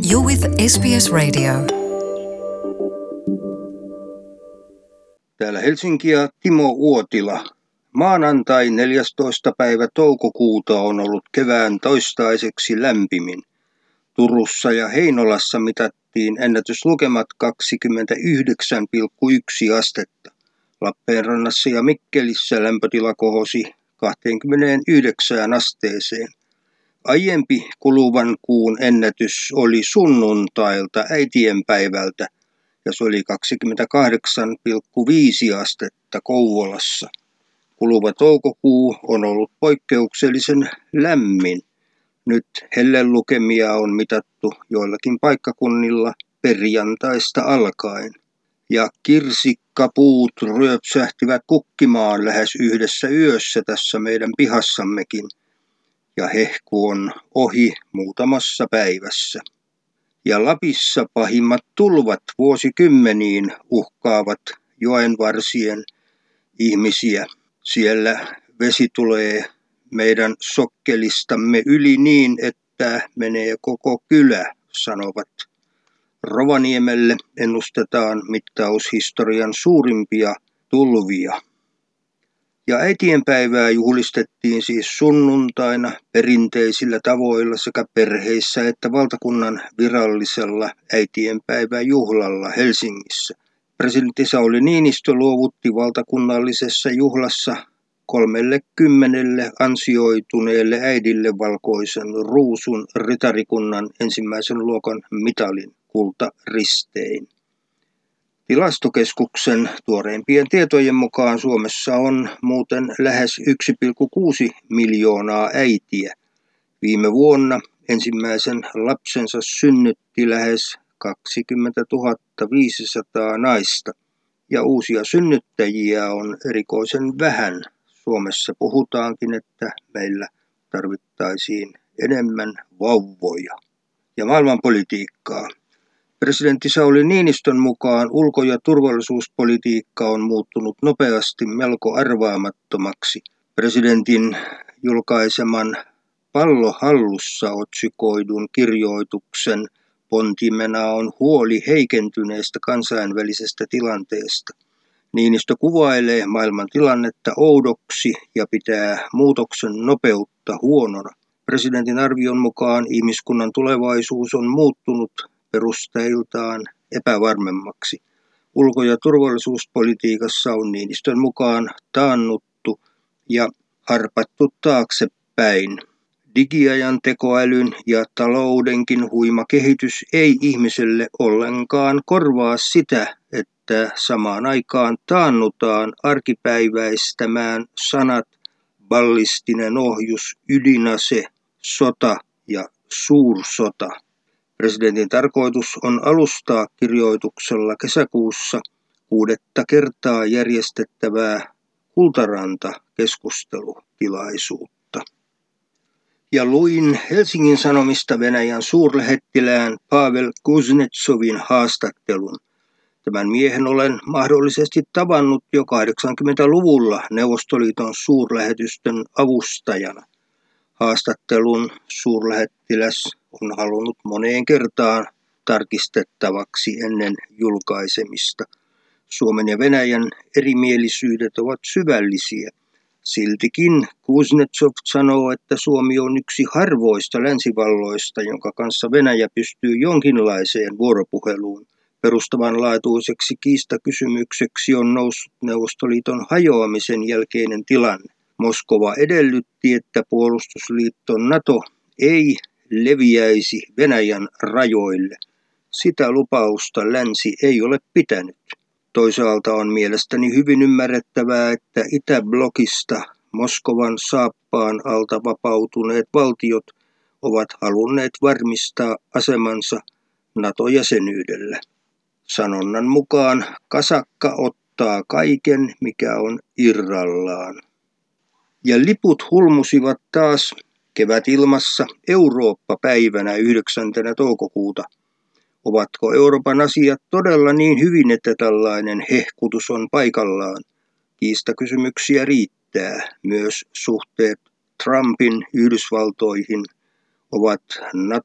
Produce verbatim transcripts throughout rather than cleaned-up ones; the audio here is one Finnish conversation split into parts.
You're with S B S Radio. Täällä Helsinki ja Timo Uotila. Maanantai neljästoista päivä toukokuuta on ollut kevään toistaiseksi lämpimin. Turussa ja Heinolassa mitattiin ennätyslukemat kaksikymmentäyhdeksän pilkku yksi astetta. Lappeenrannassa ja Mikkelissä lämpötila kohosi kaksikymmentäyhdeksän asteeseen. Aiempi kuluvan kuun ennätys oli sunnuntailta äitienpäivältä ja se oli kaksikymmentäkahdeksan pilkku viisi astetta Kouvolassa. Kuluva toukokuu on ollut poikkeuksellisen lämmin. Nyt hellelukemia on mitattu joillakin paikkakunnilla perjantaista alkaen. Ja kirsikkapuut ryöpsähtivät kukkimaan lähes yhdessä yössä tässä meidän pihassammekin. Ja hehku on ohi muutamassa päivässä. Ja Lapissa pahimmat tulvat vuosikymmeniin uhkaavat joenvarsien ihmisiä. Siellä vesi tulee meidän sokkelistamme yli niin, että menee koko kylä, sanovat. Rovaniemelle ennustetaan mittaushistorian suurimpia tulvia. Ja äitienpäivää juhlistettiin siis sunnuntaina perinteisillä tavoilla sekä perheissä että valtakunnan virallisella äitienpäiväjuhlalla Helsingissä. Presidentti Sauli Niinistö luovutti valtakunnallisessa juhlassa kolmellekymmenelle ansioituneelle äidille valkoisen ruusun ritarikunnan ensimmäisen luokan mitalin kultaristein. Tilastokeskuksen tuoreimpien tietojen mukaan Suomessa on muuten lähes yksi pilkku kuusi miljoonaa äitiä. Viime vuonna ensimmäisen lapsensa synnytti lähes kaksikymmentätuhatta viisisataa naista ja uusia synnyttäjiä on erikoisen vähän. Suomessa puhutaankin, että meillä tarvittaisiin enemmän vauvoja. Ja maailmanpolitiikkaa. Presidentti Sauli Niinistön mukaan ulko- ja turvallisuuspolitiikka on muuttunut nopeasti melko arvaamattomaksi. Presidentin julkaiseman Pallo hallussa otsikoidun kirjoituksen pontimena on huoli heikentyneestä kansainvälisestä tilanteesta. Niinistö kuvailee maailman tilannetta oudoksi ja pitää muutoksen nopeutta huonona. Presidentin arvion mukaan ihmiskunnan tulevaisuus on muuttunut perusteiltaan epävarmemmaksi. Ulko- ja turvallisuuspolitiikassa on Niinistön mukaan taannuttu ja harpattu taaksepäin. Digiajan, tekoälyn ja taloudenkin huima kehitys ei ihmiselle ollenkaan korvaa sitä, että samaan aikaan taannutaan arkipäiväistämään sanat ballistinen ohjus, ydinase, sota ja suursota. Presidentin tarkoitus on alustaa kirjoituksella kesäkuussa kuudetta kertaa järjestettävää Kultaranta-keskustelutilaisuutta. Ja luin Helsingin Sanomista Venäjän suurlähettilään Pavel Kuznetsovin haastattelun. Tämän miehen olen mahdollisesti tavannut jo kahdeksankymmentäluvulla Neuvostoliiton suurlähetystön avustajana. Haastattelun suurlähettiläs on halunnut moneen kertaan tarkistettavaksi ennen julkaisemista. Suomen ja Venäjän erimielisyydet ovat syvällisiä. Siltikin Kuznetsov sanoo, että Suomi on yksi harvoista länsivalloista, jonka kanssa Venäjä pystyy jonkinlaiseen vuoropuheluun. Perustavanlaatuiseksi kiistakysymykseksi on noussut Neuvostoliiton hajoamisen jälkeinen tilanne. Moskova edellytti, että puolustusliitto NATO ei leviäisi Venäjän rajoille. Sitä lupausta länsi ei ole pitänyt. Toisaalta on mielestäni hyvin ymmärrettävää, että Itäblokista Moskovan saappaan alta vapautuneet valtiot ovat halunneet varmistaa asemansa NATO-jäsenyydellä. Sanonnan mukaan kasakka ottaa kaiken, mikä on irrallaan. Ja liput hulmusivat taas kevätilmassa Eurooppa-päivänä yhdeksäntänä toukokuuta. Ovatko Euroopan asiat todella niin hyvin, että tällainen hehkutus on paikallaan? Kiistakysymyksiä riittää. Myös suhteet Trumpin Yhdysvaltoihin ovat NATO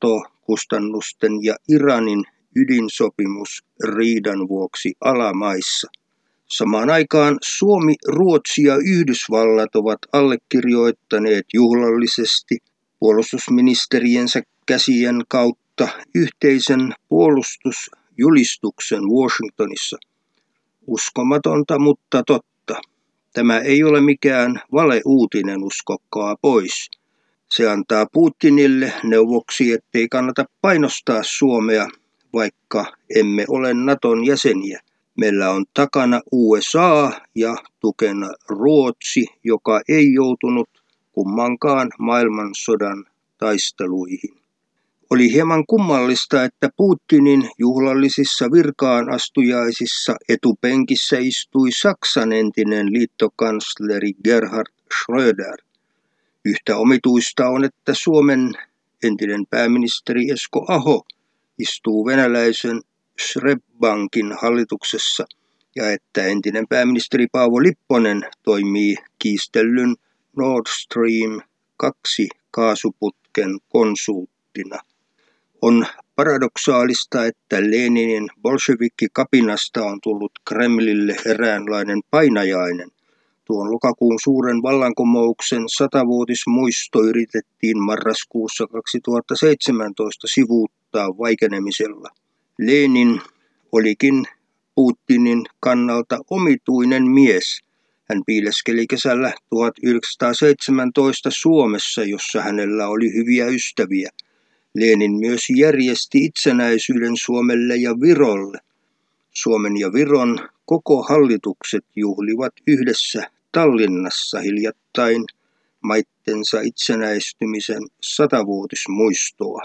ydinkustannusten ja Iranin ydinsopimus riidan vuoksi alamaissa. Samaan aikaan Suomi, Ruotsi ja Yhdysvallat ovat allekirjoittaneet juhlallisesti puolustusministeriensä käsien kautta yhteisen puolustusjulistuksen Washingtonissa. Uskomatonta, mutta totta. Tämä ei ole mikään valeuutinen, uskokaa pois. Se antaa Putinille neuvoksi, ettei kannata painostaa Suomea, vaikka emme ole Naton jäseniä. Meillä on takana U S A ja tukena Ruotsi, joka ei joutunut kummankaan maailmansodan taisteluihin. Oli hieman kummallista, että Putinin juhlallisissa virkaan astujaisissa etupenkissä istui Saksan entinen liittokansleri Gerhard Schröder. Yhtä omituista on, että Suomen entinen pääministeri Esko Aho istuu venäläisen Swedbankin hallituksessa ja että entinen pääministeri Paavo Lipponen toimii kiistellyn Nord Stream kaksi kaasuputken konsulttina. On paradoksaalista, että Leninin bolshevikkikapinasta on tullut Kremlille eräänlainen painajainen. Tuon lokakuun suuren vallankumouksen satavuotismuisto yritettiin marraskuussa kaksituhattaseitsemäntoista sivuuttaa vaikenemisella. Lenin olikin Putinin kannalta omituinen mies. Hän piileskeli kesällä tuhatyhdeksänsataaseitsemäntoista Suomessa, jossa hänellä oli hyviä ystäviä. Lenin myös järjesti itsenäisyyden Suomelle ja Virolle. Suomen ja Viron koko hallitukset juhlivat yhdessä Tallinnassa hiljattain maittensa itsenäistymisen satavuotismuistoa.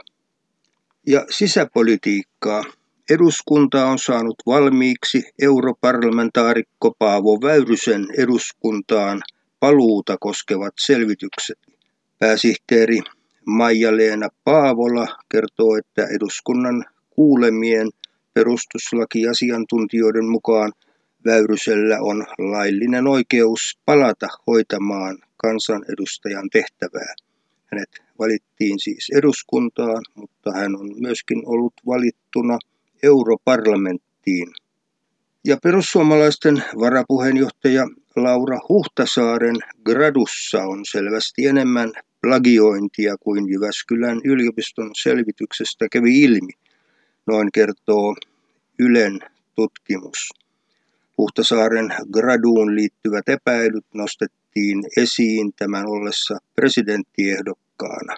Ja sisäpolitiikkaa. Eduskunta on saanut valmiiksi europarlamentaarikko Paavo Väyrysen eduskuntaan paluuta koskevat selvitykset. Pääsihteeri Maija-Leena Paavola kertoo, että eduskunnan kuulemien perustuslakiasiantuntijoiden mukaan Väyrysellä on laillinen oikeus palata hoitamaan kansanedustajan tehtävää. Hänet valittiin siis eduskuntaan, mutta hän on myöskin ollut valittuna europarlamenttiin. Ja perussuomalaisten varapuheenjohtaja Laura Huhtasaaren gradussa on selvästi enemmän plagiointia kuin Jyväskylän yliopiston selvityksestä kävi ilmi. Noin kertoo Ylen tutkimus. Huhtasaaren graduun liittyvät epäilyt nostettiin esiin tämän ollessa presidenttiehdokkaana.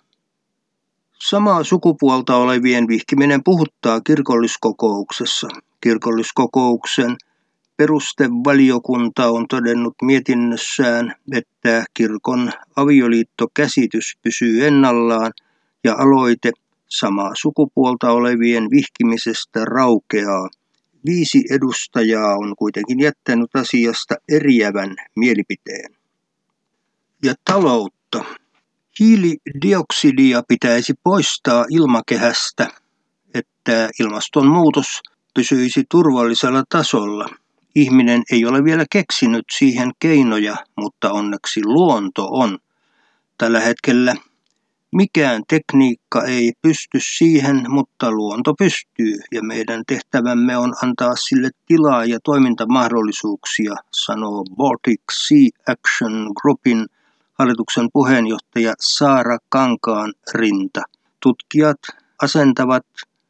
Samaa sukupuolta olevien vihkiminen puhuttaa kirkolliskokouksessa. Kirkolliskokouksen perustevaliokunta on todennut mietinnössään, että kirkon avioliittokäsitys pysyy ennallaan ja aloite samaa sukupuolta olevien vihkimisestä raukeaa. Viisi edustajaa on kuitenkin jättänyt asiasta eriävän mielipiteen. Ja taloutta. Hiilidioksidia pitäisi poistaa ilmakehästä, että ilmastonmuutos pysyisi turvallisella tasolla. Ihminen ei ole vielä keksinyt siihen keinoja, mutta onneksi luonto on. Tällä hetkellä mikään tekniikka ei pysty siihen, mutta luonto pystyy ja meidän tehtävämme on antaa sille tilaa ja toimintamahdollisuuksia, sanoo Baltic Sea Action Groupin hallituksen puheenjohtaja Saara Kankaanrinta. Tutkijat asentavat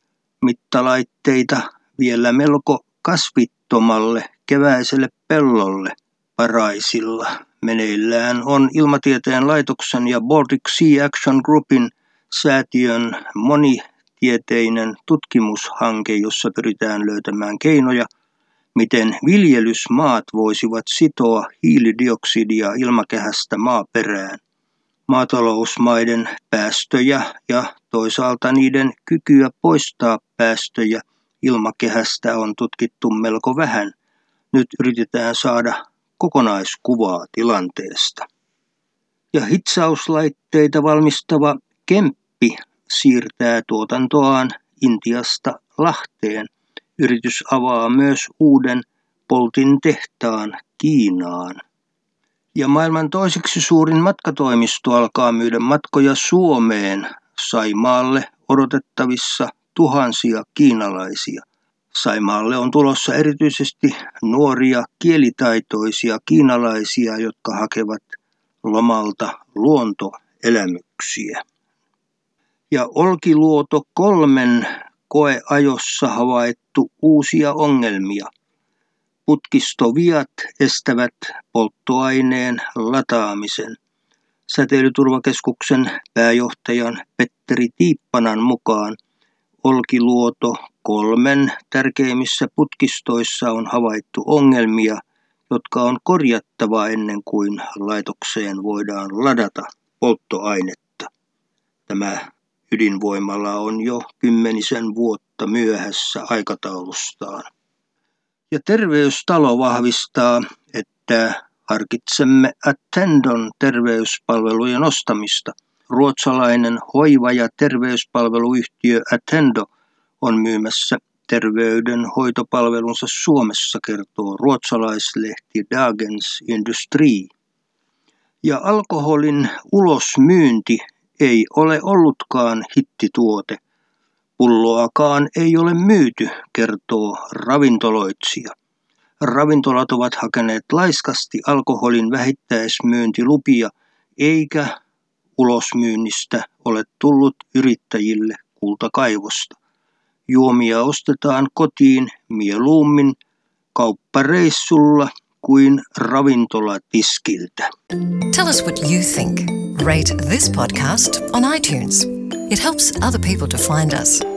mittalaitteita vielä melko kasvittomalle keväiselle pellolle Paraisilla. Meneillään on Ilmatieteen laitoksen ja Baltic Sea Action Groupin säätiön monitieteinen tutkimushanke, jossa pyritään löytämään keinoja, miten viljelysmaat voisivat sitoa hiilidioksidia ilmakehästä maaperään. Maatalousmaiden päästöjä ja toisaalta niiden kykyä poistaa päästöjä ilmakehästä on tutkittu melko vähän. Nyt yritetään saada kokonaiskuvaa tilanteesta. Ja hitsauslaitteita valmistava Kemppi siirtää tuotantoaan Intiasta Lahteen. Yritys avaa myös uuden poltin tehtaan Kiinaan. Ja maailman toiseksi suurin matkatoimisto alkaa myydä matkoja Suomeen. Saimaalle odotettavissa tuhansia kiinalaisia. Saimaalle on tulossa erityisesti nuoria kielitaitoisia kiinalaisia, jotka hakevat lomalta luontoelämyksiä. Ja Olkiluoto kolmen koeajossa havaittu uusia ongelmia. Putkistoviat estävät polttoaineen lataamisen. Säteilyturvakeskuksen pääjohtajan Petteri Tiippanan mukaan Olkiluoto kolmen tärkeimmissä putkistoissa on havaittu ongelmia, jotka on korjattava ennen kuin laitokseen voidaan ladata polttoainetta. Tämä ydinvoimala on jo kymmenisen vuotta myöhässä aikataulustaan. Ja Terveystalo vahvistaa, että harkitsemme Attendon terveyspalvelujen ostamista. Ruotsalainen hoiva- ja terveyspalveluyhtiö Attendo on myymässä terveydenhoitopalvelunsa Suomessa, kertoo ruotsalaislehti Dagens Industri. Ja alkoholin ulosmyynti ei ole ollutkaan hittituote. Pulloakaan ei ole myyty, kertoo ravintoloitsija. Ravintolat ovat hakeneet laiskasti alkoholin vähittäismyyntilupia, eikä ulosmyynnistä ole tullut yrittäjille kultakaivosta. Juomia ostetaan kotiin mieluummin kauppareissulla kuin ravintolatiskiltä. Tell us what you think. Rate this podcast on iTunes. It helps other people to find us.